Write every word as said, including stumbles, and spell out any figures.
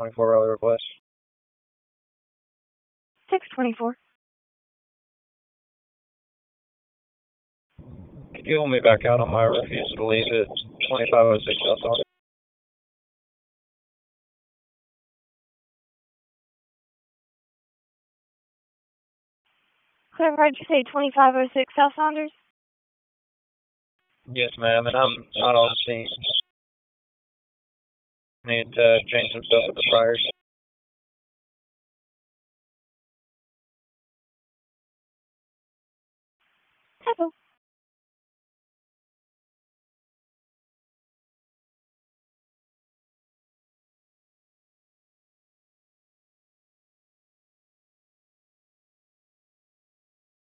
twenty-four rally request. six twenty-four. Could you hold me back out on my refuse to leave at twenty-five oh six South Saunders? Whatever did you say, twenty-five oh six South Saunders? Yes, ma'am, and I'm not on scene. Need to change some stuff at the fryers. Hello.